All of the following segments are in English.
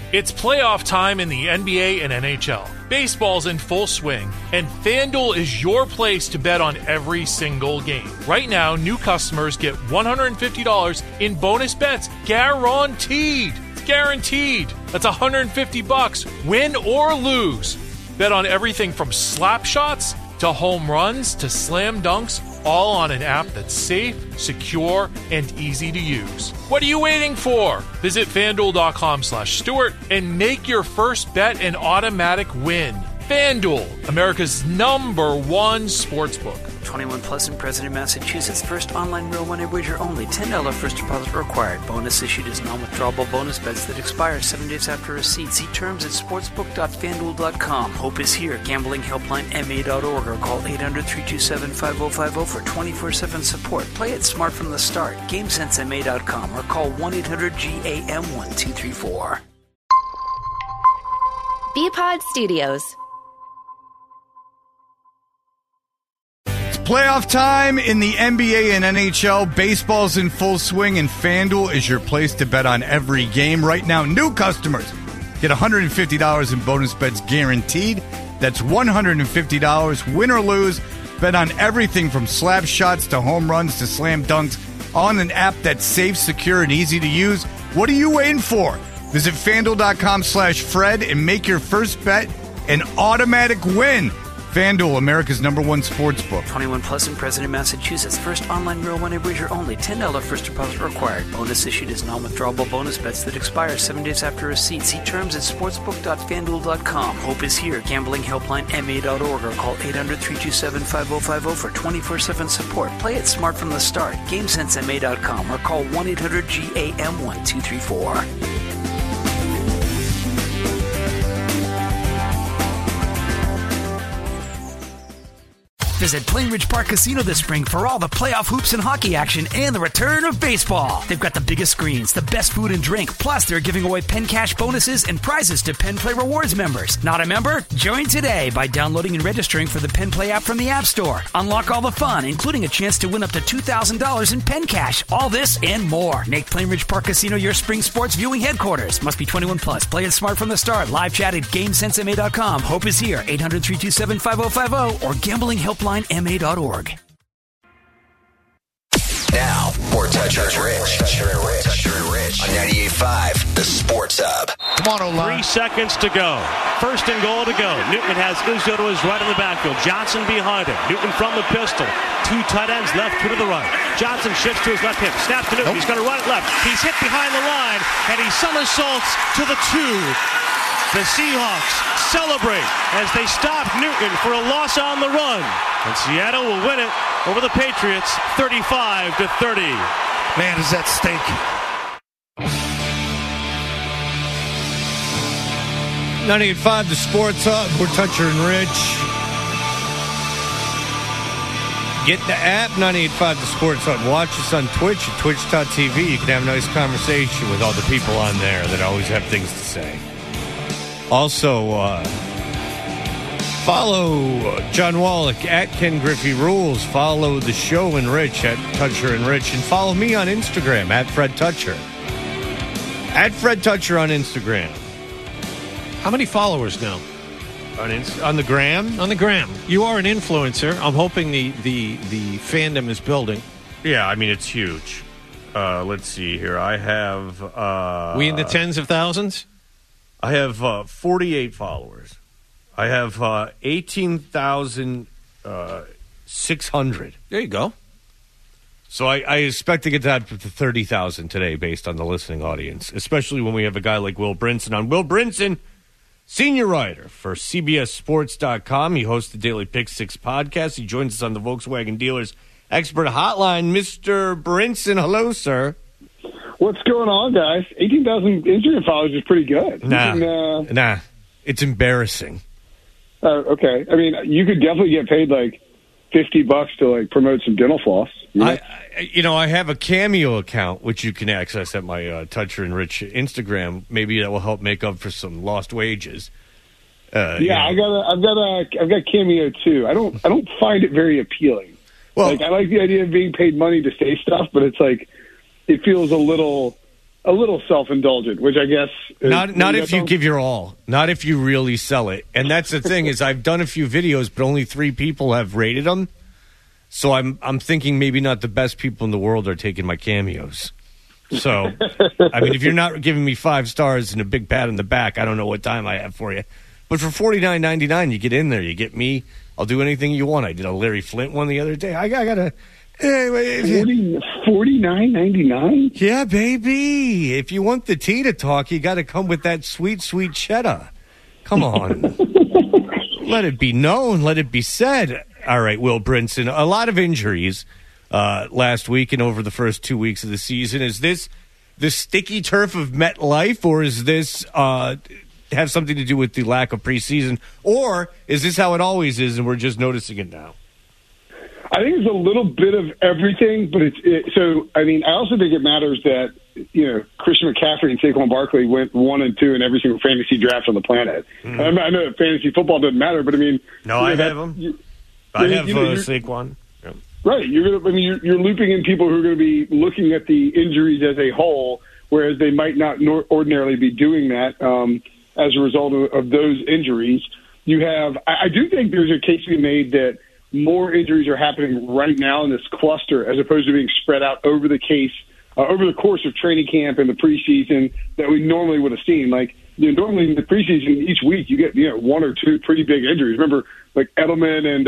It's playoff time in the NBA and NHL. Baseball's in full swing, and FanDuel is your place to bet on every single game. Right now, new customers get $150 in bonus bets guaranteed. It's guaranteed. That's $150, win or lose. Bet on everything from slap shots to home runs to slam dunks, all on an app that's safe, secure, and easy to use. What are you waiting for? Visit FanDuel.com/Stewart and make your first bet an automatic win. FanDuel, America's #1 sportsbook. 21 plus and present in Massachusetts. First online real money wager only. $10 first deposit required. Bonus issued as non-withdrawable bonus bets that expire 7 days after receipt. See terms at sportsbook.fanduel.com. Hope is here. Gambling helpline ma.org or call 800-327-5050 for 24/7 support. Play it smart from the start. GameSenseMA.com or call 1-800-GAM-1234. BPod Studios. Playoff time in the NBA and NHL. Baseball's in full swing, and FanDuel is your place to bet on every game. Right now, new customers get $150 in bonus bets guaranteed. That's $150, win or lose. Bet on everything from slap shots to home runs to slam dunks on an app that's safe, secure, and easy to use. What are you waiting for? Visit FanDuel.com/Fred and make your first bet an automatic win. FanDuel, America's #1 sportsbook. 21 plus and present in Massachusetts. First online real money wager only. $10 first deposit required. Bonus issued as non-withdrawable bonus bets that expire 7 days after receipt. See terms at sportsbook.fanduel.com. Hope is here. Gambling helpline ma.org or call 800-327-5050 for 24/7 support. Play it smart from the start. GameSenseMA.com or call 1-800-GAM-1234. Visit Plainridge Park Casino this spring for all the playoff hoops and hockey action and the return of baseball. They've got the biggest screens, the best food and drink, plus they're giving away Penn Cash bonuses and prizes to Penn Play Rewards members. Not a member? Join today by downloading and registering for the Penn Play app from the App Store. Unlock all the fun, including a chance to win up to $2,000 in Penn Cash. All this and more. Make Plainridge Park Casino your spring sports viewing headquarters. Must be 21 plus. Play it smart from the start. Live chat at GameSenseMA.com. Hope is here. 800-327-5050 or gamblinghelpline.ma.org. Now, more Toucher and Rich. On 98.5, the Sports Hub. Come on, O-line. 3 seconds to go. First and goal to go. Newton has Izzo to his right in the backfield. Johnson behind him. Newton from the pistol. 2 tight ends left, 2 to the right. Johnson shifts to his left hip. Snap to Newton. He's going to run it left. He's hit behind the line, and he somersaults to the 2. The Seahawks celebrate as they stop Newton for a loss on the run. And Seattle will win it over the Patriots 35-30. Man, does that stink. 98.5, the Sports Hub. We're Toucher and Rich. Get the app, 98.5, the Sports Hub. Watch us on Twitch at twitch.tv. You can have a nice conversation with all the people on there that always have things to say. Also, follow John Wallach at Ken Griffey Rules. Follow the show and Rich at Toucher and Rich. And follow me on Instagram at Fred Toucher. At Fred Toucher on Instagram. How many followers now? On the gram? On the gram. You are an influencer. I'm hoping the fandom is building. Yeah, I mean, it's huge. Let's see here. I have... we in the tens of thousands? I have 48 followers. I have 18,600. There you go. So I expect to get that to 30,000 today based on the listening audience, especially when we have a guy like Will Brinson on. Will Brinson, senior writer for CBSSports.com. He hosts the Daily Pick 6 podcast. He joins us on the Volkswagen Dealers Expert Hotline. Mr. Brinson, hello, sir. What's going on, guys? 18,000 Instagram followers is pretty good. Nah, it's embarrassing. Okay. I mean, you could definitely get paid like $50 to like promote some dental floss. I have a Cameo account which you can access at my Toucher and Rich Instagram. Maybe that will help make up for some lost wages. I've got Cameo too. I don't find it very appealing. Well, I like the idea of being paid money to say stuff, but it's like it feels a little a little self-indulgent, which I guess not if you give your all, not if you really sell it. And that's the thing is I've done a few videos, but only 3 people have rated them. So I'm thinking maybe not the best people in the world are taking my cameos. So, I mean, if you're not giving me 5 stars and a big pat on the back, I don't know what time I have for you. But for $49.99, you get in there, you get me. I'll do anything you want. I did a Larry Flint one the other day. I got a. $49.99? Yeah, baby. If you want the tea to talk, you got to come with that sweet, sweet cheddar. Come on. Let it be known. Let it be said. All right, Will Brinson. A lot of injuries last week and over the first 2 weeks of the season. Is this the sticky turf of MetLife, or is this have something to do with the lack of preseason? Or is this how it always is and we're just noticing it now? I think it's a little bit of everything, but I also think it matters that, Christian McCaffrey and Saquon Barkley went 1 and 2 in every single fantasy draft on the planet. I know that fantasy football doesn't matter, but I mean, I have them. I have Saquon. Yep. Right. You're looping in people who are going to be looking at the injuries as a whole, whereas they might not ordinarily be doing that as a result of those injuries. I do think there's a case to be made that more injuries are happening right now in this cluster as opposed to being spread out over the course of training camp and the preseason that we normally would have seen. Like, normally in the preseason, each week you get 1 or 2 pretty big injuries. Remember, like Edelman and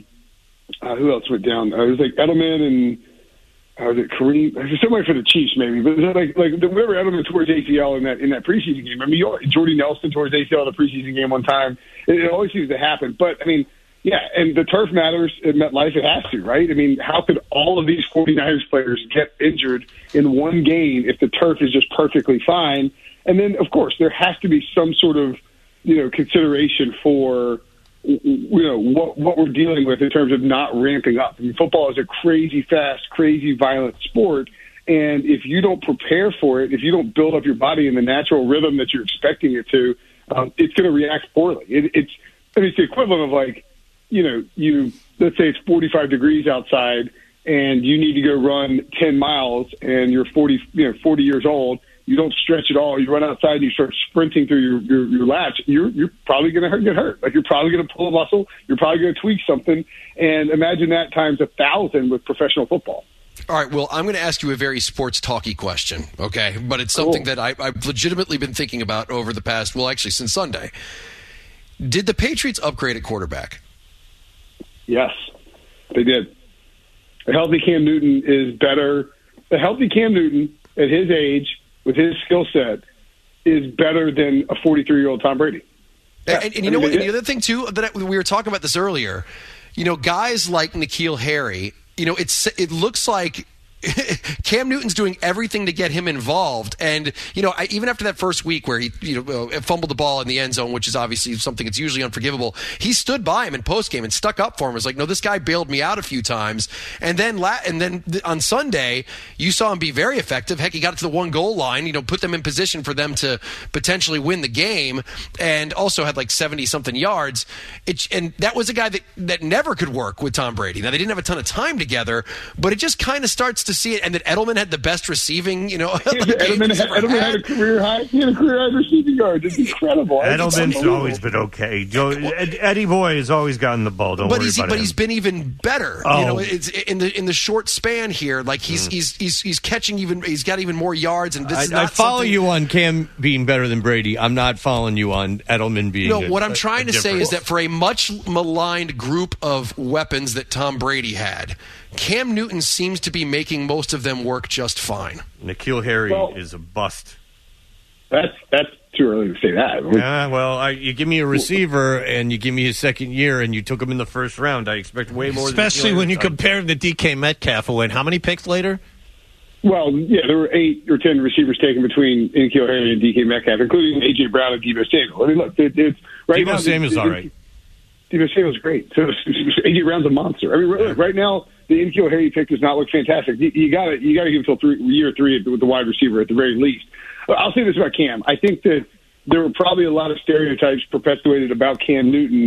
who else went down? It was like Edelman and was it Kareem? Somebody for the Chiefs maybe, but remember Edelman towards ACL in that preseason game. I mean, Jordy Nelson towards ACL in the preseason game one time. It always seems to happen, but I mean. Yeah, and the turf matters at MetLife. It has to, right? I mean, how could all of these 49ers players get injured in one game if the turf is just perfectly fine? And then, of course, there has to be some sort of, consideration for, what we're dealing with in terms of not ramping up. I mean, football is a crazy fast, crazy violent sport. And if you don't prepare for it, if you don't build up your body in the natural rhythm that you're expecting it to, it's going to react poorly. It's the equivalent of like, let's say it's 45 degrees outside and you need to go run 10 miles and you're 40 years old. You don't stretch at all. You run outside and you start sprinting through your laps. You're probably going to get hurt. Like, you're probably going to pull a muscle. You're probably going to tweak something. And imagine that times 1,000 with professional football. All right, well, I'm going to ask you a very sports talky question, okay? But it's something that I've legitimately been thinking about over the past, since Sunday. Did the Patriots upgrade at quarterback? Yes, they did. A healthy Cam Newton is better. A healthy Cam Newton at his age, with his skill set, is better than a 43-year-old Tom Brady. Yeah. And you know what? And the other thing, too, that we were talking about this earlier, guys like N'Keal Harry, it looks like Cam Newton's doing everything to get him involved. And, even after that first week where he, fumbled the ball in the end zone, which is obviously something that's usually unforgivable, he stood by him in postgame and stuck up for him. It was like, no, this guy bailed me out a few times. And then on Sunday, you saw him be very effective. Heck, he got it to the 1-goal line, put them in position for them to potentially win the game, and also had like 70-something yards. And that was a guy that never could work with Tom Brady. Now, they didn't have a ton of time together, but it just kind of starts to see it. And that Edelman had the best receiving, Edelman had a career high. He had a career high receiving yard. It's incredible. Edelman's always been okay. Eddie Boy has always gotten the ball. But he's been even better. It's in the short span here. Like he's catching he's got even more yards. And this is not I follow you on Cam being better than Brady. I'm not following you on Edelman being. No, what I'm trying to say is that for a much maligned group of weapons that Tom Brady had, Cam Newton seems to be making most of them work just fine. N'Keal Harry is a bust. That's too early to say that. Yeah, well, you give me a receiver and you give me his second year and you took him in the first round. I expect way more. Especially when you compare him to DK Metcalf, who went how many picks later? Well, yeah, there were 8 or 10 receivers taken between N'Keal Harry and DK Metcalf, including A.J. Brown and Deebo Samuel. I mean, look, it's right now. Deebo Samuel's all right. Deebo Samuel's great. So A.J. Brown's a monster. I mean, right now, the N'Keal Harry pick does not look fantastic. You got to give him till year 3 with the wide receiver at the very least. I'll say this about Cam. I think that there were probably a lot of stereotypes perpetuated about Cam Newton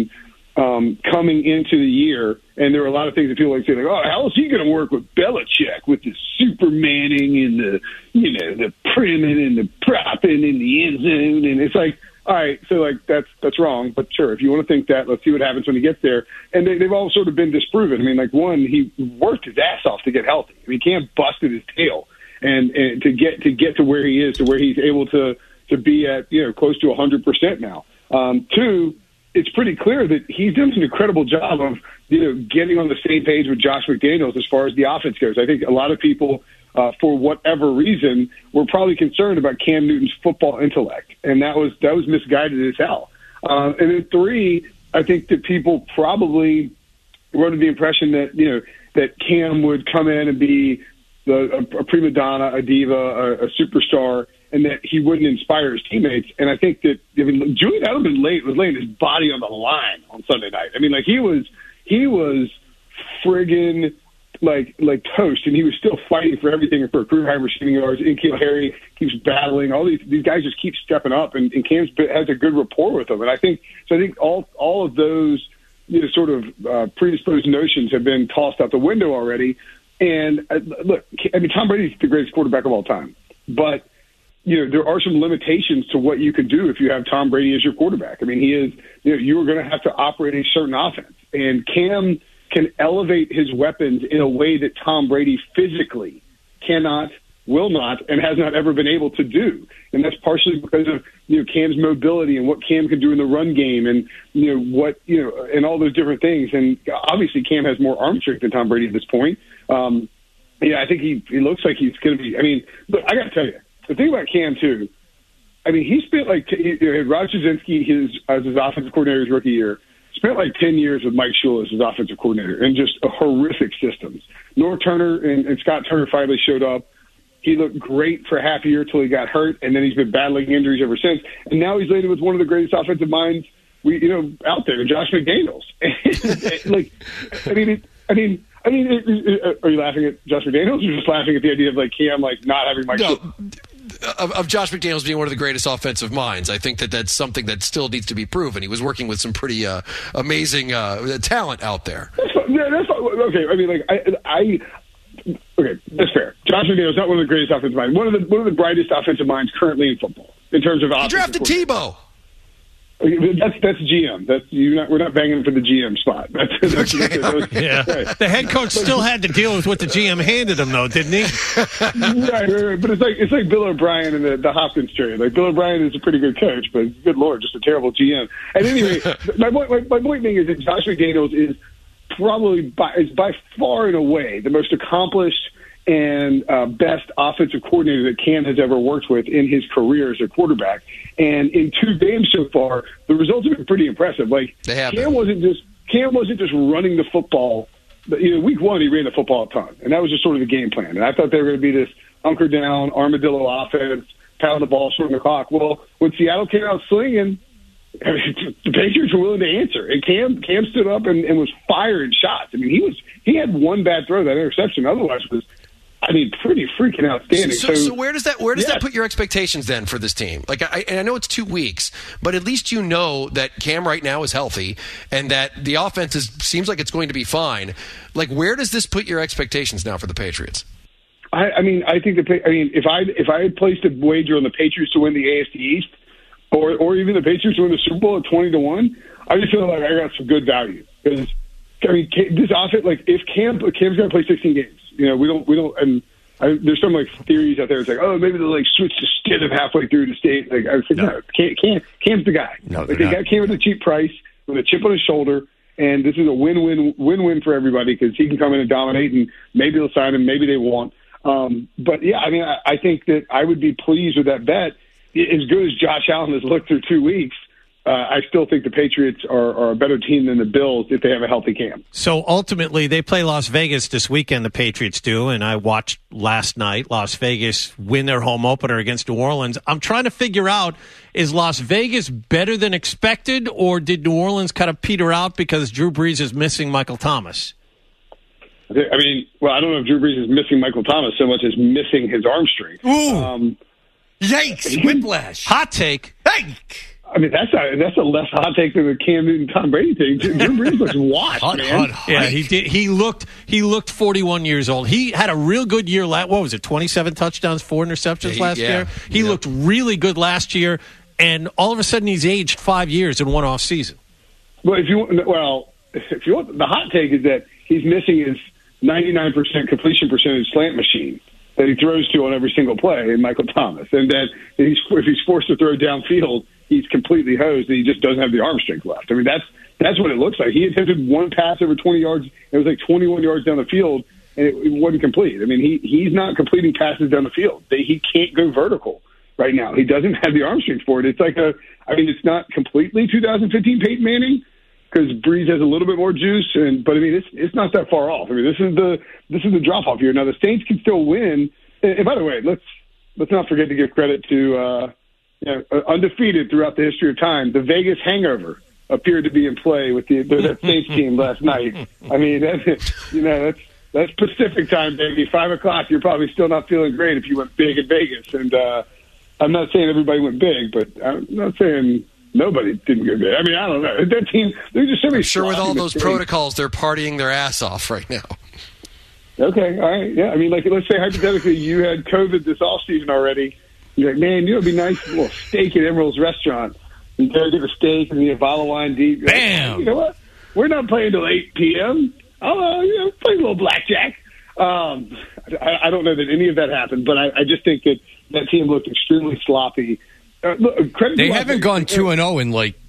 coming into the year, and there were a lot of things that people like say, like, "Oh, how is he going to work with Belichick with the Supermaning and the priming and the propping in the end zone?" And it's like, all right, so like that's wrong. But sure, if you want to think that, let's see what happens when he gets there. And they've all sort of been disproven. I mean, like one, he worked his ass off to get healthy. I mean, Cam busted his tail, and to get to where he is, to where he's able to be at close to 100% now. Two, it's pretty clear that he's done an incredible job of getting on the same page with Josh McDaniels as far as the offense goes. I think a lot of people, for whatever reason, were probably concerned about Cam Newton's football intellect, and that was misguided as hell. And then three, I think that people probably were under the impression that that Cam would come in and be a prima donna, a diva, a superstar, and that he wouldn't inspire his teammates. And I think that Julian Edelman was laying his body on the line on Sunday night. I mean, like he was friggin' like toast, and he was still fighting for everything, for career high receiving yards. N'Keal Harry keeps battling. All these guys just keep stepping up, and Cam has a good rapport with them. And I think all of those sort of predisposed notions have been tossed out the window already. And look, I mean, Tom Brady's the greatest quarterback of all time, but there are some limitations to what you could do if you have Tom Brady as your quarterback. I mean, he is, you are going to have to operate a certain offense, and Cam can elevate his weapons in a way that Tom Brady physically cannot, will not, and has not ever been able to do. And that's partially because of, Cam's mobility and what Cam can do in the run game, and, and all those different things. And obviously Cam has more arm strength than Tom Brady at this point. I think he looks like he's going to be, I mean, look, I got to tell you, the thing about Cam, too, I mean, he spent Rod Jasinski as his offensive coordinator his rookie year, spent like 10 years with Mike Shula as his offensive coordinator, and just horrific systems. Norv Turner and Scott Turner finally showed up. He looked great for half a year till he got hurt, and then he's been battling injuries ever since. And now he's landed with one of the greatest offensive minds out there, Josh McDaniels. Are you laughing at Josh McDaniels, or just laughing at the idea of like Cam not having Mike Shula? Of Josh McDaniels being one of the greatest offensive minds. I think that's something that still needs to be proven. He was working with some pretty amazing talent out there. That's okay. I mean, okay, that's fair. Josh McDaniels is not one of the greatest offensive minds. One of the brightest offensive minds currently in football in terms of offensive. He drafted Tebow. That's GM. We're not banging for the GM spot. Yeah. Right. The head coach still had to deal with what the GM handed him, though, didn't he? Right. But it's like Bill O'Brien and the Hopkins trade. Like Bill O'Brien is a pretty good coach, but good Lord, just a terrible GM. At any rate, my point being is that Josh McDaniels is probably by far and away the most accomplished and best offensive coordinator that Cam has ever worked with in his career as a quarterback. And in 2 games so far, the results have been pretty impressive. Like Cam wasn't just running the football. Week 1 he ran the football a ton, and that was just sort of the game plan. And I thought they were going to be this hunker down armadillo offense, pound the ball, swing the clock. Well, when Seattle came out slinging, the Patriots were willing to answer, and Cam stood up and was firing shots. I mean, he had one bad throw, that interception. Otherwise, was pretty freaking outstanding. So where does that put your expectations then for this team? Like, I know it's 2 weeks, but at least you know that Cam right now is healthy and that the offense seems like it's going to be fine. Like, where does this put your expectations now for the Patriots? I think if I had placed a wager on the Patriots to win the AFC East, or even the Patriots to win the Super Bowl at 20-1, I just feel like I got some good value because this offense, like if Cam's going to play 16 games. We don't, and there's some theories out there. It's like, oh, maybe they'll switch to Stidham halfway through to state. Like I was thinking, no, Cam's the guy. No, they got Cam at a cheap price with a chip on his shoulder, and this is a win-win for everybody because he can come in and dominate, and maybe they'll sign him, maybe they won't. But yeah, I think that I would be pleased with that bet. As good as Josh Allen has looked through 2 weeks, I still think the Patriots are a better team than the Bills if they have a healthy Cam. So ultimately, they play Las Vegas this weekend, the Patriots do, and I watched last night Las Vegas win their home opener against New Orleans. I'm trying to figure out, is Las Vegas better than expected, or did New Orleans kind of peter out because Drew Brees is missing Michael Thomas? I don't know if Drew Brees is missing Michael Thomas so much as missing his arm strength. Ooh. Yikes! Whiplash. Hot take. Hey! I mean, that's a less hot take than the Cam Newton Tom Brady thing. Drew Brees looks washed, man. Yeah, he did. He looked 41 years old. He had a real good year. What was it? 27 touchdowns, 4 interceptions last year. He looked really good last year, and all of a sudden he's aged 5 years in one off season. Well, if you want, the hot take is that he's missing his 99% completion percentage slant machine that he throws to on every single play in Michael Thomas, and that if he's forced to throw downfield, he's completely hosed, and he just doesn't have the arm strength left. I mean, that's what it looks like. He attempted one pass over 20 yards. It was like 21 yards down the field, and it wasn't complete. I mean, he's not completing passes down the field. He can't go vertical right now. He doesn't have the arm strength for it. It's like it's not completely 2015 Peyton Manning, because Breeze has a little bit more juice, but I mean, it's not that far off. I mean, this is the drop off here. Now the Saints can still win. And by the way, let's not forget to give credit to undefeated throughout the history of time. The Vegas hangover appeared to be in play with the Saints team last night. I mean, that's Pacific time, baby. 5 o'clock. You're probably still not feeling great if you went big in Vegas. And I'm not saying everybody went big, but I'm not saying nobody didn't go big. I mean, I don't know. That team, there's just so many. I'm sure with all those protocols, they're partying their ass off right now. Okay, all right, yeah. I mean, like, let's say hypothetically you had COVID this offseason already. You're like, man, it'd be nice, a little steak at Emerald's restaurant. You go get a steak and you have bottle of wine deep. Bam! You know what? We're not playing till 8 p.m. I'll play a little blackjack. I don't know that any of that happened, but I just think that team looked extremely sloppy. They haven't gone 2-0 in like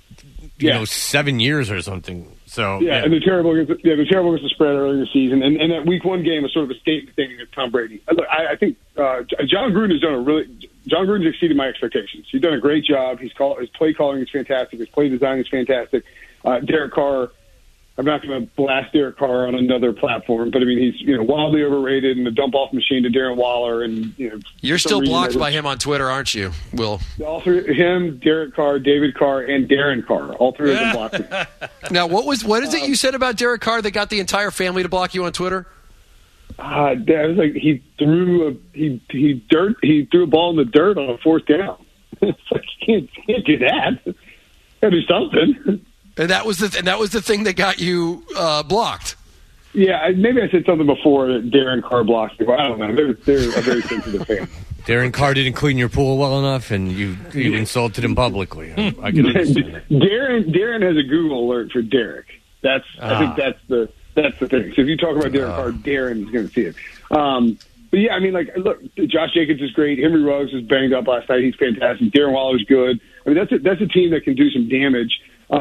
7 years or something. So and they're terrible against the spread earlier in the season, and that Week 1 game was sort of a statement thing against Tom Brady. Look, I think John Gruden's exceeded my expectations. He's done a great job. His play calling is fantastic. His play design is fantastic. Derek Carr. I'm not going to blast Derek Carr on another platform, but I mean he's wildly overrated and the dump off machine to Darren Waller, and you're still blocked by him on Twitter, aren't you, Will? All three, him, Derek Carr, David Carr, and Darren Carr. All three of them blocked me. Now, what is it you said about Derek Carr that got the entire family to block you on Twitter? That was like he threw a ball in the dirt on a 4th down. It's like you can't do that. Gotta do something. And that was the thing that got you blocked. Yeah, maybe I said something before that Darren Carr blocked me. I don't know. They're a very sensitive fan. Darren Carr didn't clean your pool well enough, and you insulted him publicly. I can understand that. Darren has a Google alert for Derek. I think that's the thing. So if you talk about Darren Carr, Darren is going to see it. But yeah, I mean, like, look, Josh Jacobs is great. Henry Ruggs was banged up last night. He's fantastic. Darren Waller's good. I mean, that's a team that can do some damage.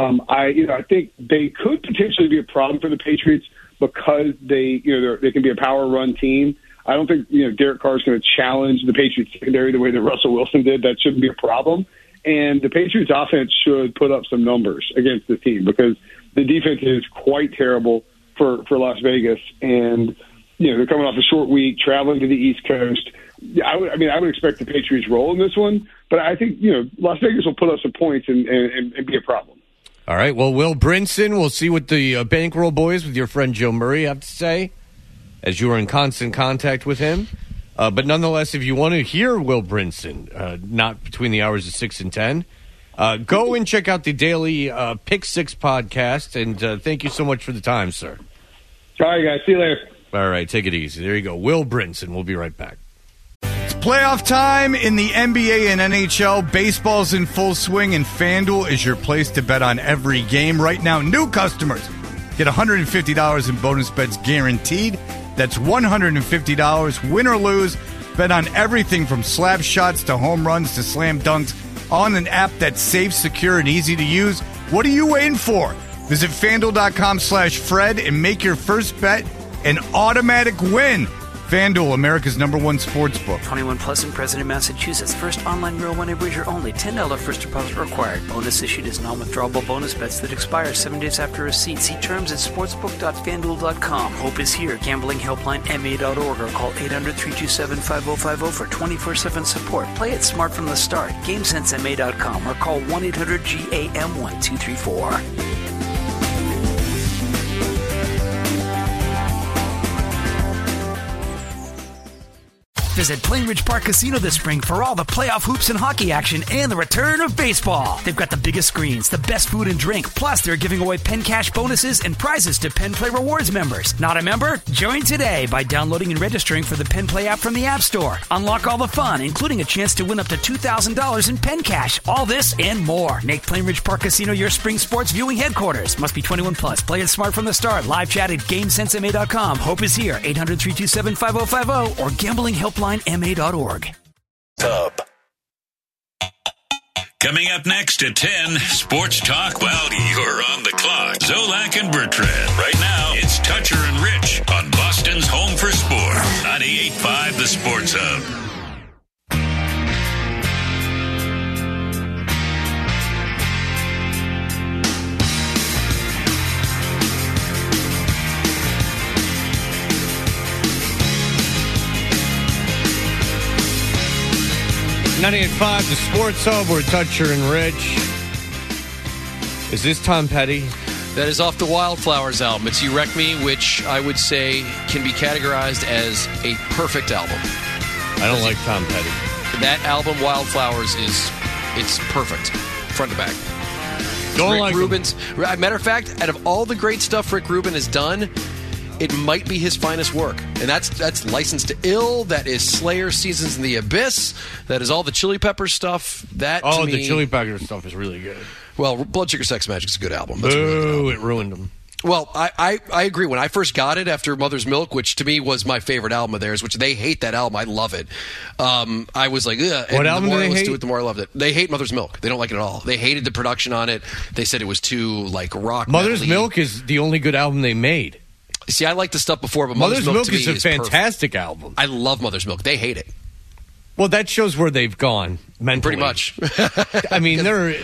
I think they could potentially be a problem for the Patriots because they can be a power run team. I don't think Derek Carr is going to challenge the Patriots secondary the way that Russell Wilson did. That shouldn't be a problem. And the Patriots offense should put up some numbers against the team because the defense is quite terrible for Las Vegas. And they're coming off a short week, traveling to the East Coast. I would expect the Patriots roll in this one, but I think Las Vegas will put up some points and be a problem. All right. Well, Will Brinson, we'll see what the Bankroll boys with your friend Joe Murray have to say, as you are in constant contact with him. But nonetheless, if you want to hear Will Brinson, not between the hours of 6 and 10, go and check out the daily Pick 6 podcast. And thank you so much for the time, sir. All right, guys. See you later. All right. Take it easy. There you go. Will Brinson. We'll be right back. Playoff time in the NBA and NHL. Baseball's in full swing, and FanDuel is your place to bet on every game. Right now, new customers get $150 in bonus bets guaranteed. That's $150, win or lose. Bet on everything from slap shots to home runs to slam dunks on an app that's safe, secure, and easy to use. What are you waiting for? Visit FanDuel.com/Fred and make your first bet an automatic win. FanDuel, America's #1 sportsbook. 21 plus and present in Massachusetts. First online real money wager only. $10 first deposit required. Bonus issued as non-withdrawable bonus bets that expire 7 days after receipt. See terms at sportsbook.fanduel.com. Hope is here. Gambling helpline MA.org or call 800-327-5050 for 24/7 support. Play it smart from the start. GameSenseMA.com or call 1-800-GAM-1234. Visit Plainridge Park Casino this spring for all the playoff hoops and hockey action and the return of baseball. They've got the biggest screens, the best food and drink, plus they're giving away Penn Cash bonuses and prizes to Penn Play Rewards members. Not a member? Join today by downloading and registering for the Penn Play app from the App Store. Unlock all the fun, including a chance to win up to $2,000 in Penn Cash. All this and more. Make Plainridge Park Casino your spring sports viewing headquarters. Must be 21 plus. Play it smart from the start. Live chat at GameSenseMA.com. Hope is here. 800-327-5050 or gamblinghelplinema.org. Tub. Coming up next at 10, Sports Talk while you're on the clock. Zolak and Bertrand. Right now, it's Toucher and Rich on Boston's Home for Sport. 98.5 The Sports Hub. .98.5 The Sports Hub. We're Toucher and Rich. Is this Tom Petty? That is off the Wildflowers album. It's You Wreck Me, which I would say can be categorized as a perfect album. I don't like Tom Petty. That album, Wildflowers, it's perfect, front to back. Don't Rick like Rubin's. Matter of fact, out of all the great stuff Rick Rubin has done, it might be his finest work. And that's Licensed to Ill. That is Slayer Seasons in the Abyss. That is all the Chili Peppers stuff. To me, the Chili Peppers stuff is really good. Well, Blood Sugar Sex Magic is a good album. That's a really good album. It ruined them. Well, I agree. When I first got it after Mother's Milk, which to me was my favorite album of theirs, which they hate that album. I love it. I was like, ugh. What album do they hate? The more I loved it. They hate Mother's Milk. They don't like it at all. They hated the production on it. They said it was too, rock. Mother's metally. Milk is the only good album they made. See, I like the stuff before, but Mother's Milk to me is a fantastic album. I love Mother's Milk. They hate it. Well, that shows where they've gone mentally. Pretty much. I mean, they're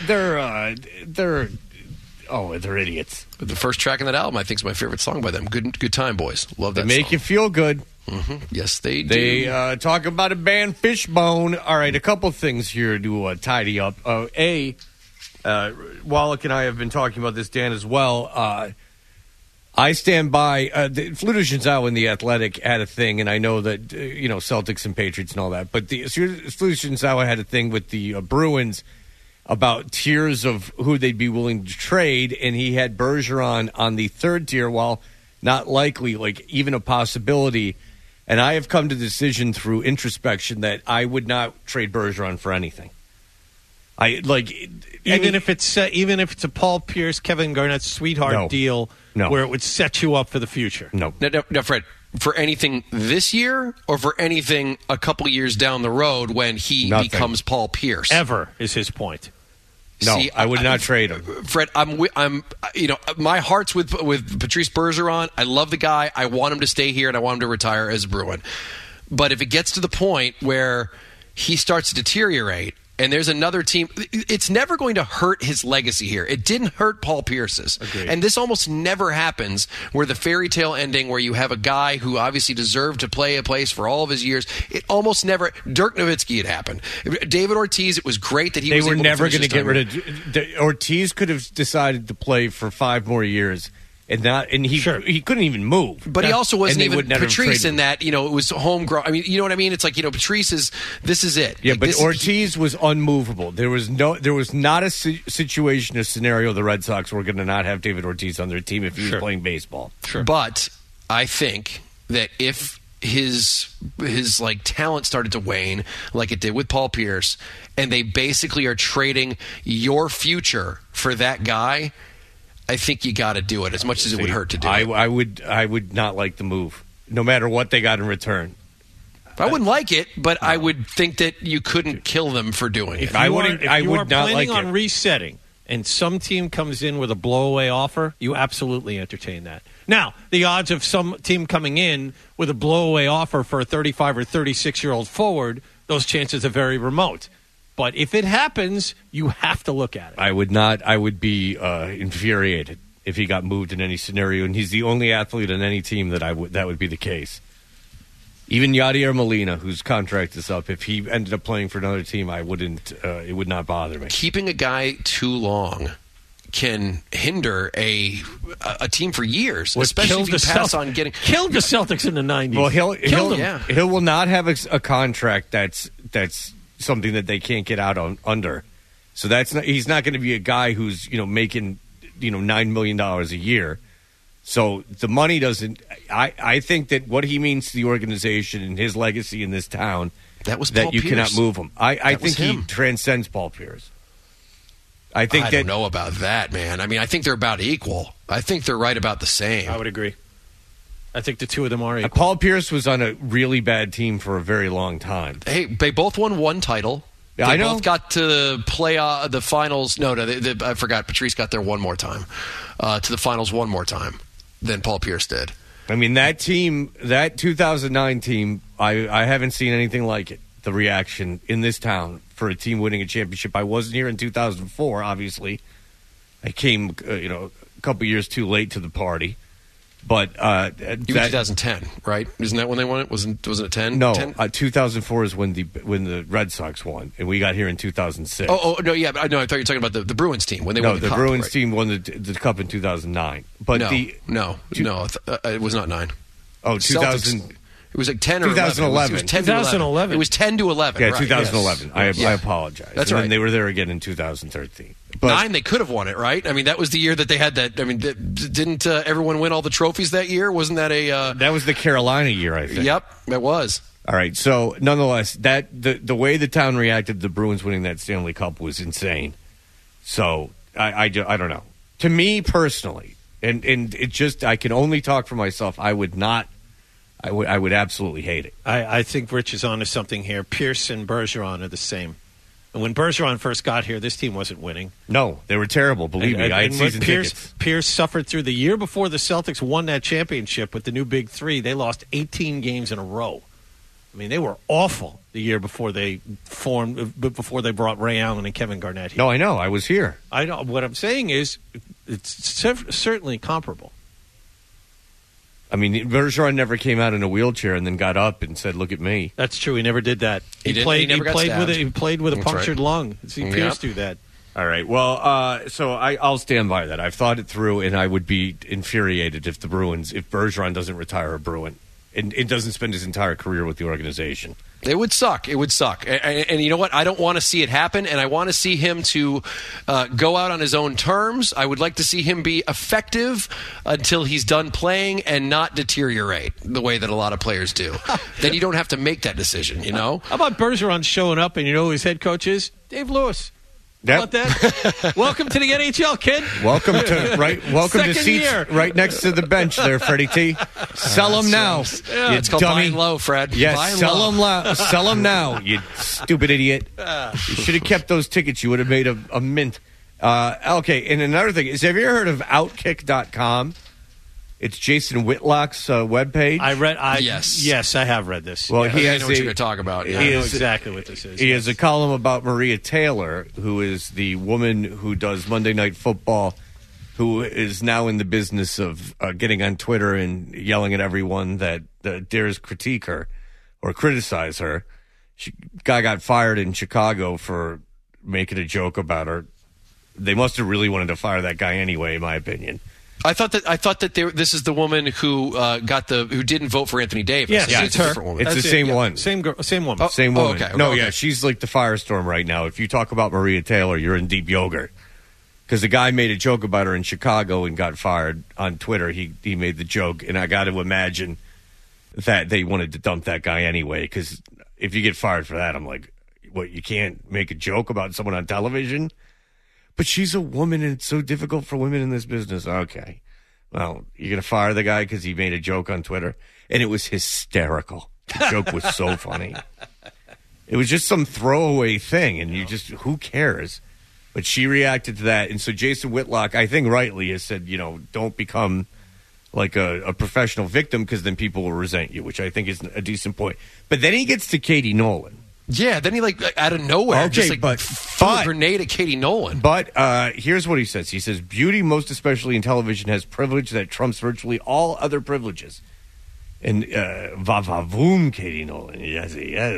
idiots. But the first track on that album, I think, is my favorite song by them. Good Time Boys. Love that. They make song. you feel good. Mm-hmm. Yes, they do. They talk about a band, Fishbone. All right, a couple things here to tidy up. Wallach and I have been talking about this, Dan, as well. I stand by Fluto Shinzawa in The Athletic had a thing, and I know that Celtics and Patriots and all that, but Fluto Shinzawa had a thing with the Bruins about tiers of who they'd be willing to trade, and he had Bergeron on the third tier, while not likely, even a possibility. And I have come to the decision through introspection that I would not trade Bergeron for anything. Even if it's a Paul Pierce, Kevin Garnett sweetheart deal, where it would set you up for the future. No, Fred. For anything this year, or for anything a couple years down the road when he becomes Paul Pierce? Ever is his point. No, see, I would not trade him, Fred. My heart's with Patrice Bergeron. I love the guy. I want him to stay here, and I want him to retire as a Bruin. But if it gets to the point where he starts to deteriorate, and there's another team, it's never going to hurt his legacy here. It didn't hurt Paul Pierce's. Agreed. And this almost never happens, where the fairy tale ending where you have a guy who obviously deserved to play a place for all of his years. It almost never. Dirk Nowitzki had happened. David Ortiz, it was great that he was able to never going to get rid of. Ortiz could have decided to play for 5 more years. And he couldn't even move. But he also wasn't even Patrice in that, it was homegrown. I mean, you know what I mean? It's like, Patrice this is it. Yeah, but Ortiz was unmovable. There was not a situation, a scenario the Red Sox were going to not have David Ortiz on their team if he was playing baseball. Sure. But I think that if his talent started to wane like it did with Paul Pierce, and they basically are trading your future for that guy, I think you got to do it, as much as it would hurt to do it. I would not like the move, no matter what they got in return. I wouldn't like it, but I would think that you couldn't kill them for doing it. I would not like it. On resetting, and some team comes in with a blowaway offer, you absolutely entertain that. Now, the odds of some team coming in with a blowaway offer for a 35 or 36-year-old forward, those chances are very remote. But if it happens, you have to look at it. I would not. I would be infuriated if he got moved in any scenario, and he's the only athlete on any team that would be the case. Even Yadier Molina, whose contract is up, if he ended up playing for another team, I wouldn't. It would not bother me. Keeping a guy too long can hinder a team for years, Well, especially if you pass on getting killed the Celtics in the 90s. Well, he will not have a contract that's something that they can't get out under. So he's not going to be a guy who's making $9 million a year. So the money doesn't. I think that what he means to the organization and his legacy in this town, that you cannot move him. I think he transcends Paul Pierce. I don't know about that, man. I mean, I think they're about equal. I think they're right about the same. I would agree. I think the two of them are equal. Paul Pierce was on a really bad team for a very long time. Hey, they both won one title. I know. Both got to play the finals. No, I forgot. Patrice got there one more time, to the finals one more time than Paul Pierce did. I mean, that team, that 2009 team, I haven't seen anything like it. The reaction in this town for a team winning a championship. I wasn't here in 2004, obviously. I came, a couple years too late to the party. But you were 2010, right? Isn't that when they won it? Wasn't it 10? No, 2004 is when the Red Sox won, and we got here in 2006. Oh no, yeah, no, I thought you were talking about the Bruins team when they won the cup. No, the Bruins right? team won the cup in 2009. But no, it was not 9. Oh, 2000. Celtics, it was like 10 or 2011. 11. It was 10 to 11. It was 10 to 11. Yeah, right, 2011. Yes. I apologize. That's and right. Then they were there again in 2013. But 9, they could have won it, right? I mean, that was the year that they had that. I mean, didn't everyone win all the trophies that year? Wasn't that a? That was the Carolina year, I think. Yep, it was. All right. So, nonetheless, the way the town reacted to the Bruins winning that Stanley Cup was insane. So, I don't know. To me personally, and it just, I can only talk for myself. I would not. I would absolutely hate it. I think Rich is onto something here. Pierce and Bergeron are the same. And when Bergeron first got here, this team wasn't winning. No, they were terrible. Believe me, I had season tickets. Pierce suffered through the year before the Celtics won that championship with the new Big Three. They lost 18 games in a row. I mean, they were awful the year before they before they brought Ray Allen and Kevin Garnett here. No, I know. I was here. I know. What I'm saying is, it's certainly comparable. I mean, Bergeron never came out in a wheelchair and then got up and said, "Look at me." That's true. He never did that. He played with a punctured lung. See Pierce do that. All right. Well, so I'll stand by that. I've thought it through, and I would be infuriated if Bergeron doesn't retire a Bruin and doesn't spend his entire career with the organization. It would suck. It would suck. And you know what? I don't want to see it happen, and I want to see him to go out on his own terms. I would like to see him be effective until he's done playing and not deteriorate the way that a lot of players do. Then you don't have to make that decision, you know? How about Bergeron showing up, and you know who his head coach is? Dave Lewis. Yep. How about that? Welcome to the NHL, kid. Welcome to seats year. right next to the bench there, Freddie T. Sell them now. Yeah, it's called buying low, Fred. Yes, sell them now, you stupid idiot. You should have kept those tickets. You would have made a mint. Okay, and another thing is, have you ever heard of Outkick.com? It's Jason Whitlock's webpage. Yes, I have read this. Well, I know what you're going to talk about. I know exactly what this is. He has a column about Maria Taylor, who is the woman who does Monday Night Football, who is now in the business of getting on Twitter and yelling at everyone that dares critique her or criticize her. Guy got fired in Chicago for making a joke about her. They must have really wanted to fire that guy anyway, in my opinion. I thought that this is the woman who who didn't vote for Anthony Davis. Yes, it's a different woman. It's the same one. Same girl, same woman. Same woman. Okay. No, Okay. yeah, she's like the firestorm right now. If you talk about Maria Taylor, you're in deep yogurt. Because the guy made a joke about her in Chicago and got fired on Twitter. He made the joke, and I got to imagine that they wanted to dump that guy anyway. Because if you get fired for that, I'm like, what? You can't make a joke about someone on television? But she's a woman, and it's so difficult for women in this business. Okay. Well, you're going to fire the guy because he made a joke on Twitter? And it was hysterical. The joke was so funny. It was just some throwaway thing, and who cares? But she reacted to that. And so Jason Whitlock, I think rightly, has said, don't become like a professional victim because then people will resent you, which I think is a decent point. But then he gets to Katie Nolan. Yeah, then he out of nowhere threw a grenade at Katie Nolan. But here's what he says. He says, beauty, most especially in television, has privilege that trumps virtually all other privileges. And va-va-voom, Katie Nolan. Yes,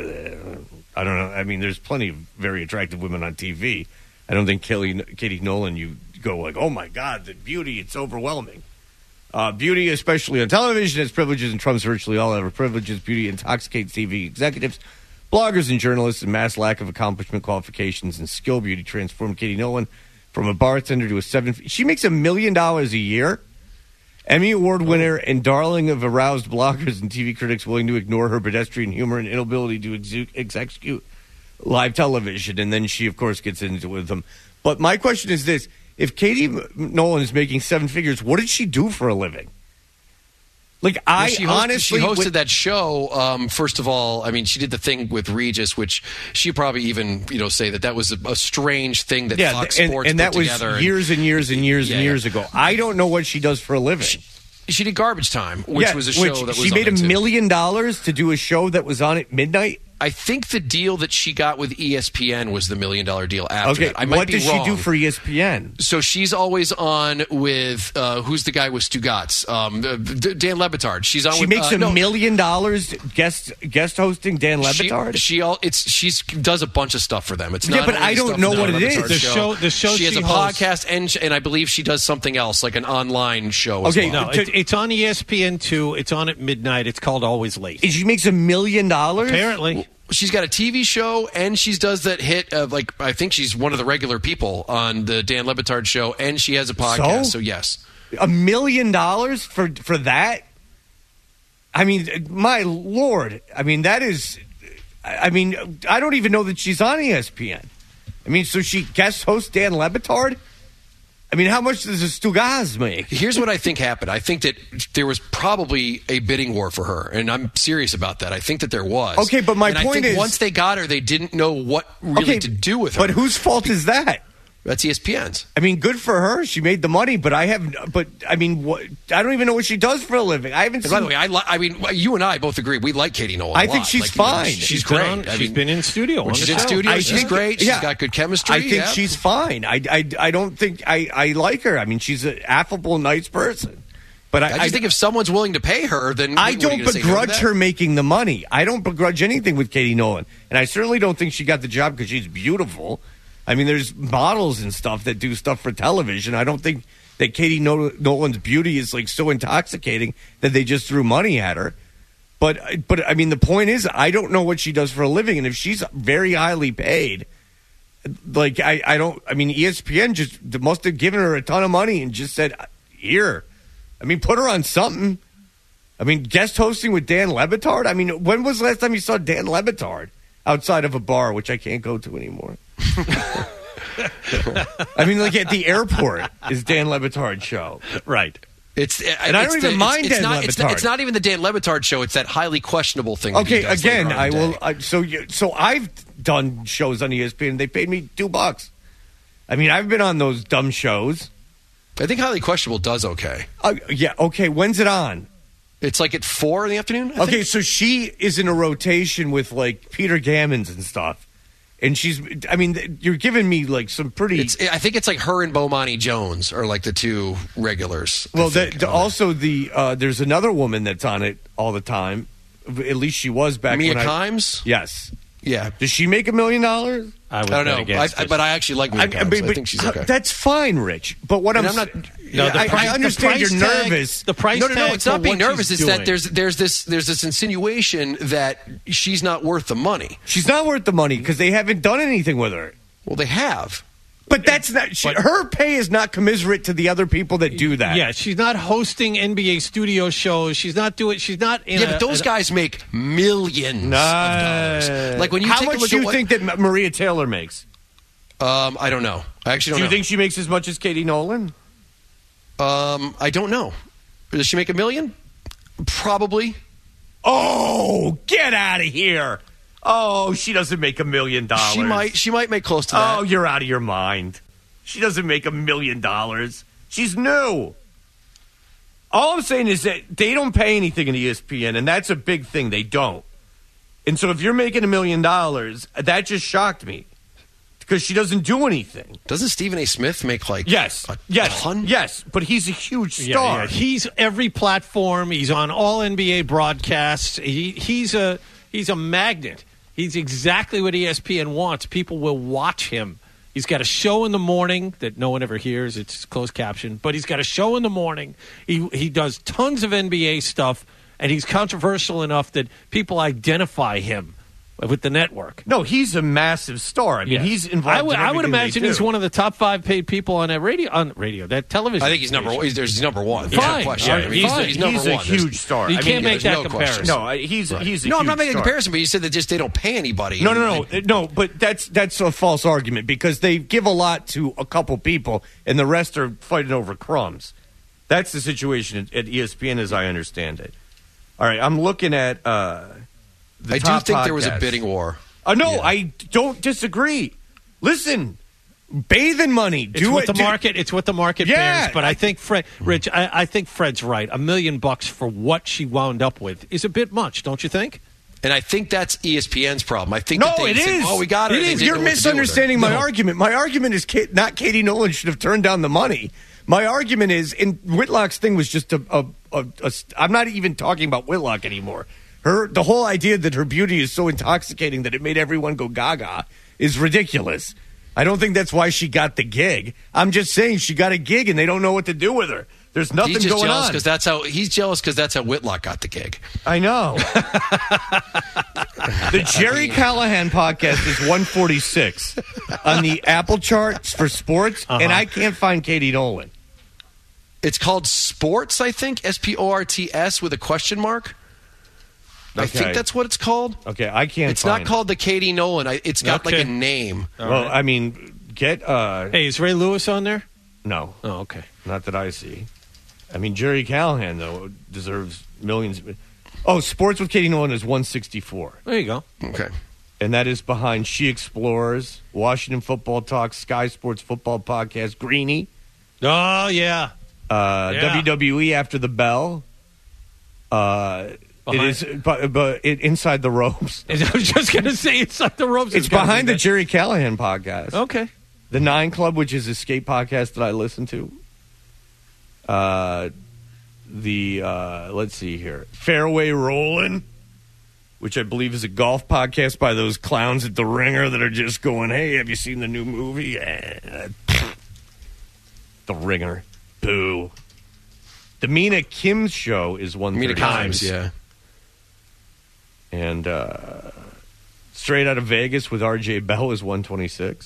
I don't know. I mean, there's plenty of very attractive women on TV. I don't think Katie Nolan, you go like, oh, my God, the beauty, it's overwhelming. Beauty, especially on television, has privileges and trumps virtually all other privileges. Beauty intoxicates TV executives, bloggers, and journalists, and mass lack of accomplishment, qualifications, and skill. Beauty transformed Katie Nolan from a bartender to a she makes $1 million a year. Emmy Award winner and darling of aroused bloggers and TV critics willing to ignore her pedestrian humor and inability to execute live television. And then she, of course, gets into it with them. But my question is this. If Katie Nolan is making 7 figures, what did she do for a living? Like, she hosted that show. First of all, I mean, she did the thing with Regis, which she probably even, say that was a strange thing that Fox Sports and that put together. Was years and years and years and years ago. I don't know what she does for a living. She did Garbage Time, which was a show that was she made $1 million to do a show that was on at midnight. I think the deal that she got with ESPN was the $1 million deal after that. I might what be does wrong. she do for ESPN? So she's always on with who's the guy with Stugotz? Dan Le Batard. She's on. She makes $1 million guest hosting Dan Le Batard. She does a bunch of stuff for them. It's not but I don't know what it is. The show she has a podcast and I believe she does something else like an online show. Okay, no, it's on ESPN2. It's on at midnight. It's called Always Late. And she makes $1 million. Apparently. She's got a TV show, and she does that hit of I think she's one of the regular people on the Dan Le Batard show, and she has a podcast. So yes, $1 million for that. I mean, my Lord. I mean, that is. I mean, I don't even know that she's on ESPN. I mean, so she guest hosts Dan Le Batard. I mean, how much does a Stugotz make? Here's what I think happened. I think that there was probably a bidding war for her, and I'm serious about that. I think that there was. Okay, but my point is, once they got her, they didn't know what really to do with her. But whose fault is that? That's ESPN's. I mean, good for her. She made the money, but I mean, I don't even know what she does for a living. I haven't. By the way, I mean, you and I both agree we like Katie Nolan. I think she's fine. She's great. She's been in studio. She's in studio. She's great. She's got good chemistry. I think she's fine. I don't think I like her. I mean, she's an affable, nice person. But I just think if someone's willing to pay her, then I don't begrudge her making the money. I don't begrudge anything with Katie Nolan, and I certainly don't think she got the job because she's beautiful. I mean, there's models and stuff that do stuff for television. I don't think that Katie Nolan's beauty is like so intoxicating that they just threw money at her. But I mean, the point is, I don't know what she does for a living, and if she's very highly paid, like I don't. I mean, ESPN just must have given her a ton of money and just said, "Here." I mean, put her on something. I mean, guest hosting with Dan Le Batard. I mean, when was the last time you saw Dan Le Batard outside of a bar, which I can't go to anymore? I mean, like at the airport is Dan Le Batard's show, right? I don't even mind Dan Le Batard. It's not even the Dan Le Batard show. It's that highly questionable thing. Okay, again, I will. So I've done shows on ESPN. And they paid me $2. I mean, I've been on those dumb shows. I think highly questionable does okay. Yeah. Okay. When's it on? It's like at 4 in the afternoon. I think. Okay, so she is in a rotation with like Peter Gammons and stuff. And I mean, you're giving me like some pretty. I think it's like her and Bomani Jones are like the two regulars. Well, there's another woman that's on it all the time. At least she was back Mia when Kimes? Yes. Yeah. Does she make $1 million? I don't know. But I actually like Mia Kimes. I think she's okay. That's fine, Rich. But what I understand you're nervous. The price tag. No, it's not being nervous. It's that there's this insinuation that she's not worth the money. She's not worth the money because they haven't done anything with her. Well, they have. But that's not. Her pay is not commiserate to the other people that do that. Yeah, she's not hosting NBA studio shows. She's not doing. She's not. But those guys make millions of dollars. Like when you how much do you think that Maria Taylor makes? I don't know. I actually don't know. Do you think she makes as much as Katie Nolan? I don't know. Does she make $1 million? Probably. Oh, get out of here! Oh, she doesn't make $1 million. She might make close to that. Oh, you're out of your mind. She doesn't make $1 million. She's new. All I'm saying is that they don't pay anything in ESPN, and that's a big thing. They don't. And so if you're making $1 million, that just shocked me because she doesn't do anything. Doesn't Stephen A. Smith make like a ton? Yes, but he's a huge star. Yeah. He's every platform. He's on all NBA broadcasts. He's a magnet. He's exactly what ESPN wants. People will watch him. He's got a show in the morning that no one ever hears. It's closed caption. But he's got a show in the morning. He does tons of NBA stuff, and he's controversial enough that people identify him with the network. No, he's a massive star. I mean, he's involved in I would everything imagine they he's do. one of the top 5 paid people on that that television. I think he's number one. He's number one. Fine. No question. Right. He's number He's one. a huge star. You I can't mean, make that no comparison. question. No, he's a huge No, I'm not making a star. comparison, but you said that just they don't pay anybody. No, but that's a false argument because they give a lot to a couple people and the rest are fighting over crumbs. That's the situation at ESPN as I understand it. All right, I'm looking at I do think there was a bidding war. No, I don't disagree. Listen, bathe in money. It's what the market. It's what the market bears. But I think Rich, I think Fred's right. $1 million for what she wound up with is a bit much, don't you think? And I think that's ESPN's problem. I think no, that they it said, is. Oh, we got her. It is. You're misunderstanding my argument. My argument is not Katie Nolan should have turned down the money. My argument is, and Whitlock's thing was just I'm not even talking about Whitlock anymore. The whole idea that her beauty is so intoxicating that it made everyone go gaga is ridiculous. I don't think that's why she got the gig. I'm just saying she got a gig and they don't know what to do with her. There's nothing he's just going jealous on. He's jealous because that's how Whitlock got the gig. I know. The Jerry Callahan podcast is 146 on the Apple charts for sports, and I can't find Katie Nolan. It's called Sports, I think, SPORTS with a question mark. I think that's what it's called. Okay, I can't. It's not called the Katie Nolan. It's got like a name. Well, I mean, Hey, is Ray Lewis on there? No. Oh, okay. Not that I see. I mean, Jerry Callahan though deserves millions. Oh, Sports with Katie Nolan is 164. There you go. Okay. And that is behind She Explores, Washington Football Talk, Sky Sports Football Podcast, Greeny. Oh yeah. WWE After the Bell. It is, but Inside the Ropes. I was just going to say Inside the Ropes. It's behind the Jerry Callahan podcast. Okay. The 9 Club, which is a skate podcast that I listen to. Let's see here. Fairway Rollin', which I believe is a golf podcast by those clowns at The Ringer that are just going, hey, have you seen the new movie? The Ringer. Boo. The Mina Kim show is 136. Mina Kimes, yeah. And Straight Out of Vegas with RJ Bell is 126.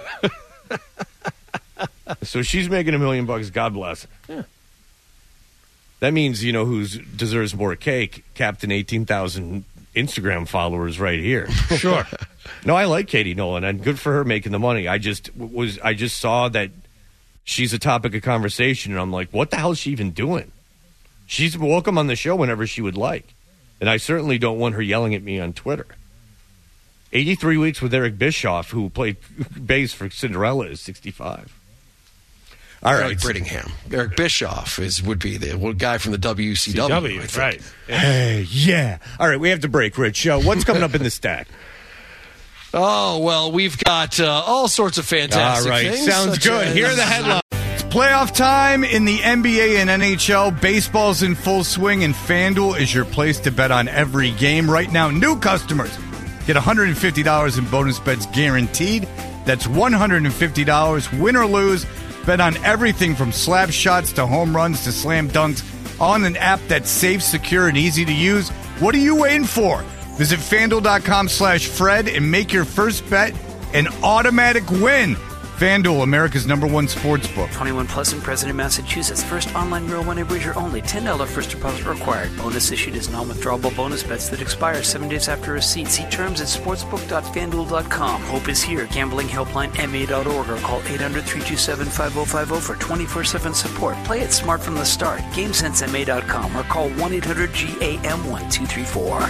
So she's making $1 million. God bless her. Yeah. That means you know who deserves more cake. Captain 18,000 Instagram followers right here. Sure. No, I like Katie Nolan, and good for her making the money. I just saw that she's a topic of conversation, and I'm like, what the hell is she even doing? She's welcome on the show whenever she would like. And I certainly don't want her yelling at me on Twitter. 83 weeks with Eric Bischoff, who played bass for Cinderella, is 65. All right. Eric Brittingham. Eric Bischoff would be the guy from the WCW. Right. Hey, yeah. All right, we have to break, Rich. What's coming up in the stack? Oh, well, we've got all sorts of fantastic all right. things. Sounds good. Here are the headlines. Playoff time in the NBA and NHL. Baseball's in full swing, and FanDuel is your place to bet on every game. Right now, new customers get $150 in bonus bets guaranteed. That's $150, win or lose. Bet on everything from slap shots to home runs to slam dunks on an app that's safe, secure, and easy to use. What are you waiting for? Visit FanDuel.com/Fred and make your first bet an automatic win. FanDuel, America's #1 sports book. 21 plus in President, Massachusetts. First online real money wager only. $10 first deposit required. Bonus issued as non-withdrawable bonus bets that expire 7 days after receipt. See terms at sportsbook.fanduel.com. Hope is here. Gambling helpline MA.org or call 800-327-5050 for 24/7 support. Play it smart from the start. GameSenseMA.com or call 1-800-GAM-1234.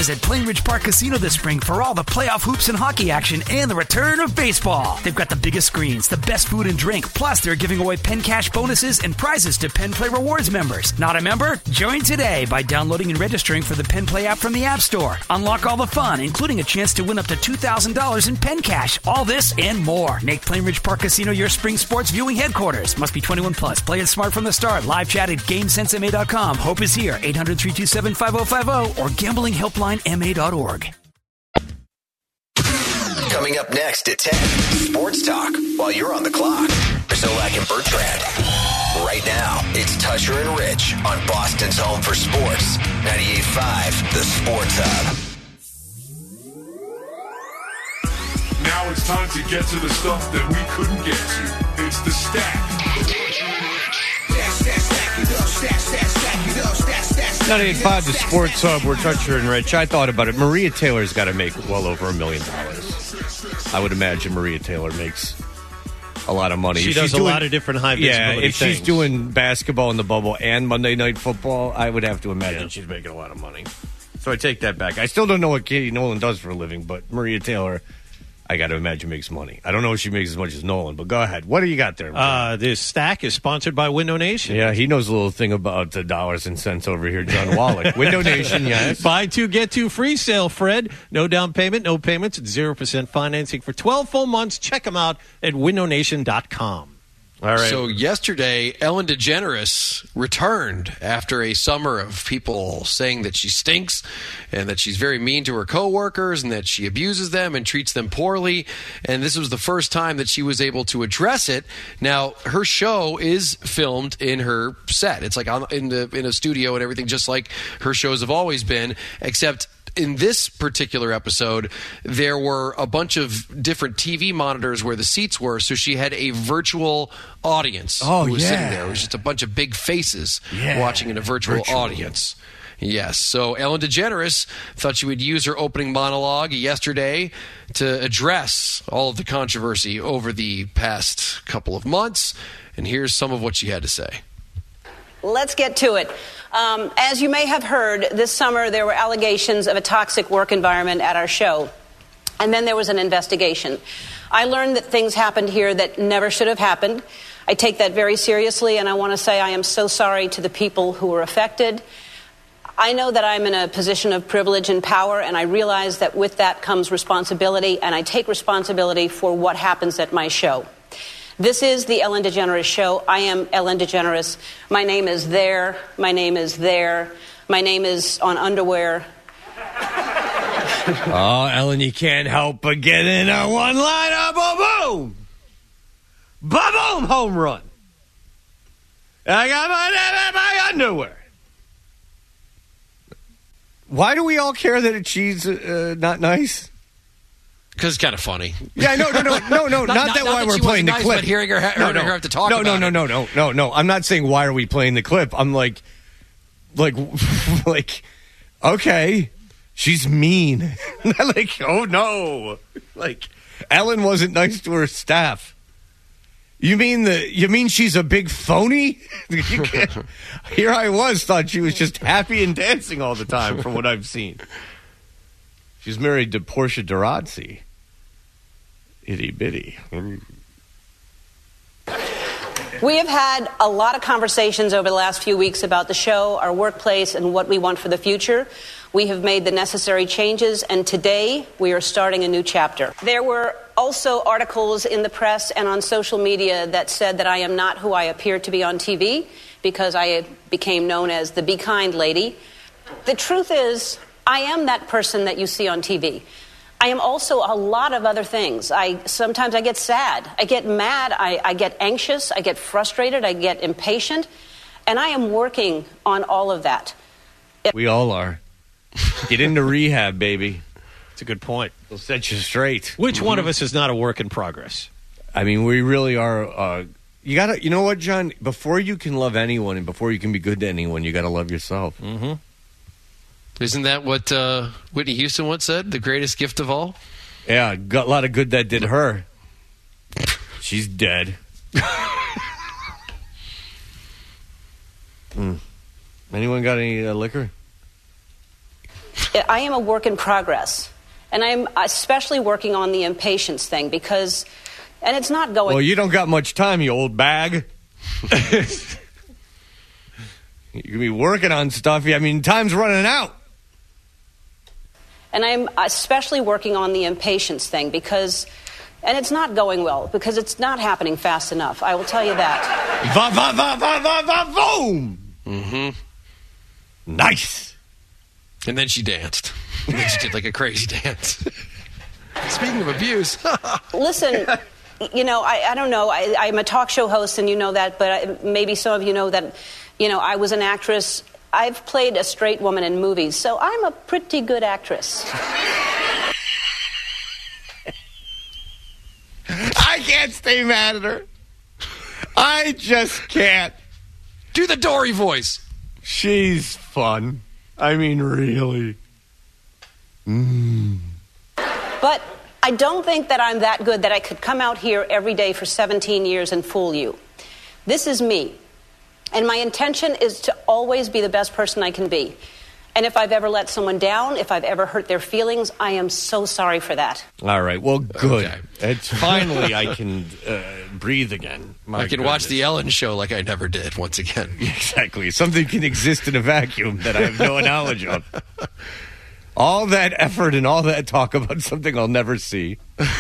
Visit Plainridge Park Casino this spring for all the playoff hoops and hockey action and the return of baseball. They've got the biggest screens, the best food and drink, plus they're giving away Penn Cash bonuses and prizes to Penn Play Rewards members. Not a member? Join today by downloading and registering for the Penn Play app from the App Store. Unlock all the fun, including a chance to win up to $2,000 in Penn Cash. All this and more. Make Plainridge Park Casino your spring sports viewing headquarters. Must be 21 plus. Play it smart from the start. Live chat at GameSenseMA.com. Hope is here. 800-327-5050 or gamblinghelplinema.org. Coming up next at 10, Sports Talk while you're on the clock. Zolak and Bertrand. Right now, it's Tusher and Rich on Boston's home for sports. 98.5, the Sports Hub. Now it's time to get to the stuff that we couldn't get to. It's the stack. 98.5, the Sports Hub. We're Tusher and Rich. I thought about it. Maria Taylor's got to make well over $1 million. I would imagine Maria Taylor makes a lot of money. She does a lot of different high visibility if things. She's doing basketball in the bubble and Monday Night Football, I would have to imagine she's making a lot of money. So I take that back. I still don't know what Katie Nolan does for a living, but Maria Taylor, I got to imagine, makes money. I don't know if she makes as much as Nolan, but go ahead. What do you got there? This stack is sponsored by Window Nation. Yeah, he knows a little thing about the dollars and cents over here, John Wallach. Window Nation, yes. Buy two, get two free sale, Fred. No down payment, no payments, 0% financing for 12 full months. Check them out at windownation.com. All right. So yesterday, Ellen DeGeneres returned after a summer of people saying that she stinks and that she's very mean to her coworkers and that she abuses them and treats them poorly. And this was the first time that she was able to address it. Now, her show is filmed in her set. It's like in a studio and everything, just like her shows have always been, except in this particular episode, there were a bunch of different TV monitors where the seats were, so she had a virtual audience who was sitting there. It was just a bunch of big faces watching in a virtual audience. Yes, so Ellen DeGeneres thought she would use her opening monologue yesterday to address all of the controversy over the past couple of months, and here's some of what she had to say. Let's get to it. As you may have heard, this summer there were allegations of a toxic work environment at our show. And then there was an investigation. I learned that things happened here that never should have happened. I take that very seriously, and I want to say I am so sorry to the people who were affected. I know that I'm in a position of privilege and power, and I realize that with that comes responsibility, and I take responsibility for what happens at my show. This is the Ellen DeGeneres Show. I am Ellen DeGeneres. My name is there. My name is there. My name is on underwear. Oh, Ellen, you can't help but get in a one-liner. Boom, boom. Boom, home run. I got my name in my underwear. Why do we all care that she's not nice? Because it's kind of funny. Yeah, no. Not that why we're playing the clip. But hearing her have to talk about it. No. I'm not saying why are we playing the clip. I'm like, okay, she's mean. Like, oh no. Like, Ellen wasn't nice to her staff. You mean she's a big phony? Here I was, thought she was just happy and dancing all the time from what I've seen. She's married to Portia de Rossi. Itty bitty. We have had a lot of conversations over the last few weeks about the show, our workplace, and what we want for the future. We have made the necessary changes, and today we are starting a new chapter. There were also articles in the press and on social media that said that I am not who I appear to be on TV because I became known as the Be Kind lady. The truth is, I am that person that you see on TV. I am also a lot of other things. Sometimes I get sad, I get mad, I get anxious, I get frustrated, I get impatient, and I am working on all of that. We all are. Get into rehab, baby. It's a good point. It'll set you straight. Which one of us is not a work in progress? I mean, we really are. You know what, John? Before you can love anyone and before you can be good to anyone, you got to love yourself. Mm-hmm. Isn't that what Whitney Houston once said? The greatest gift of all? Yeah, got a lot of good that did her. She's dead. Anyone got any liquor? I am a work in progress. And I'm especially working on the impatience thing because, and it's not going... Well, you don't got much time, you old bag. You can be working on stuff. I mean, time's running out. And I'm especially working on the impatience thing because, and it's not going well because it's not happening fast enough. I will tell you that. Boom! Mm-hmm. Nice. And then she danced. And then she did like a crazy dance. Speaking of abuse. Listen, I don't know. I'm a talk show host, and you know that, but maybe some of you know that, I was an actress. I've played a straight woman in movies, so I'm a pretty good actress. I can't stay mad at her. I just can't. Do the Dory voice. She's fun. I mean, really. But I don't think that I'm that good that I could come out here every day for 17 years and fool you. This is me. And my intention is to always be the best person I can be. And if I've ever let someone down, if I've ever hurt their feelings, I am so sorry for that. All right. Well, good. Okay. It's finally I can breathe again. I can watch the Ellen show like I never did once again. Exactly. Something can exist in a vacuum that I have no knowledge of. All that effort and all that talk about something I'll never see.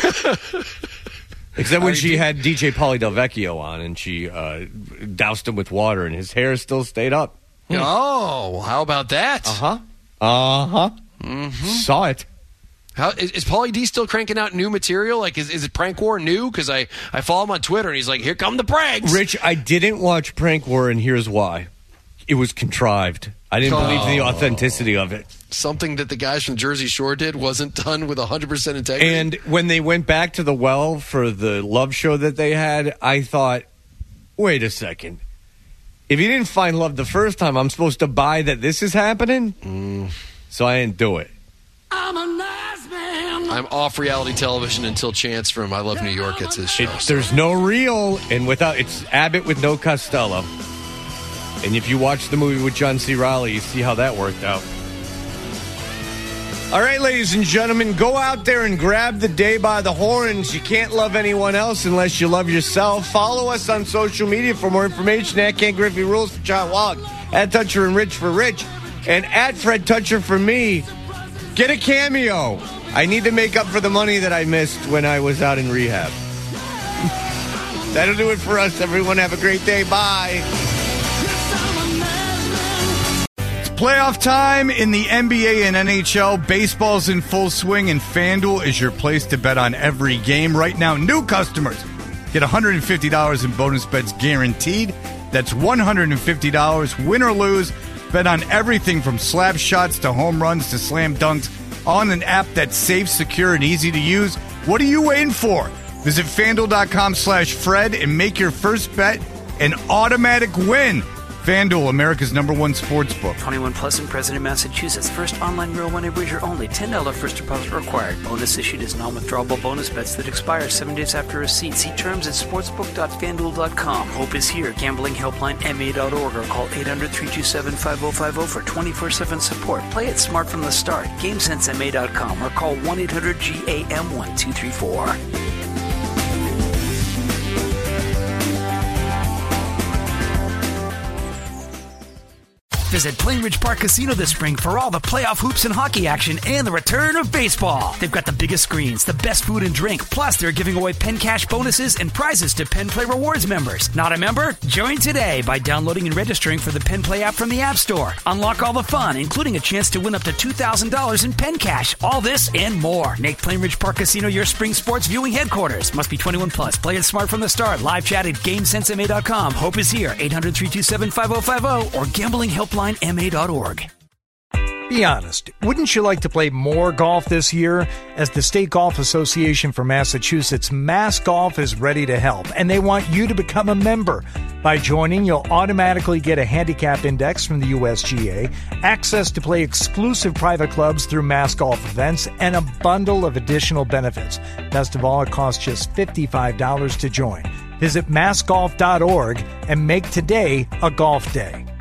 Except when she had DJ Pauly Del Vecchio on and she doused him with water and his hair still stayed up. Oh, how about that? Mm-hmm. Saw it. How is Pauly D still cranking out new material? Like, is it Prank War new? Because I follow him on Twitter and he's like, here come the pranks. Rich, I didn't watch Prank War, and here's why. It was contrived. I didn't believe in the authenticity of it. Something that the guys from Jersey Shore did wasn't done with 100% integrity. And when they went back to the well for the love show that they had, I thought, wait a second. If you didn't find love the first time, I'm supposed to buy that this is happening? So I didn't do it. I'm a nice man. I'm off reality television until Chance from I Love New York gets his show. There's no real, and it's Abbott with no Costello. And if you watch the movie with John C. Reilly, you see how that worked out. All right, ladies and gentlemen, go out there and grab the day by the horns. You can't love anyone else unless you love yourself. Follow us on social media for more information. At Ken Griffey Rules for John Wallach, at Toucher and Rich for Rich, and at Fred Toucher for me. Get a cameo. I need to make up for the money that I missed when I was out in rehab. That'll do it for us. Everyone have a great day. Bye. Playoff time in the NBA and NHL. Baseball's in full swing, and FanDuel is your place to bet on every game. Right now, new customers get $150 in bonus bets guaranteed. That's $150, win or lose. Bet on everything from slap shots to home runs to slam dunks on an app that's safe, secure, and easy to use. What are you waiting for? Visit FanDuel.com/Fred and make your first bet an automatic win. FanDuel, America's #1 sportsbook. 21 plus in President, Massachusetts. First online real money wager only. $10 first deposit required. Bonus issued is non-withdrawable bonus bets that expire 7 days after receipt. See terms at sportsbook.fanduel.com. Hope is here. Gambling helpline MA.org or call 800-327-5050 for 24/7 support. Play it smart from the start. GameSenseMA.com or call 1-800-GAM-1234. Visit Plainridge Park Casino this spring for all the playoff hoops and hockey action and the return of baseball. They've got the biggest screens, the best food and drink, plus they're giving away Penn Cash bonuses and prizes to Penn Play Rewards members. Not a member? Join today by downloading and registering for the Penn Play app from the App Store. Unlock all the fun, including a chance to win up to $2,000 in Penn Cash. All this and more. Make Plainridge Park Casino your spring sports viewing headquarters. Must be 21 plus. Play it smart from the start. Live chat at GameSenseMA.com. Hope is here. 800-327-5050 or gamblinghelpline.ma.org. Be honest, wouldn't you like to play more golf this year? As the State Golf Association for Massachusetts, Mass Golf is ready to help, and they want you to become a member. By joining, you'll automatically get a handicap index from the USGA, access to play exclusive private clubs through Mass Golf events, and a bundle of additional benefits. Best of all, it costs just $55 to join. Visit massgolf.org and make today a golf day.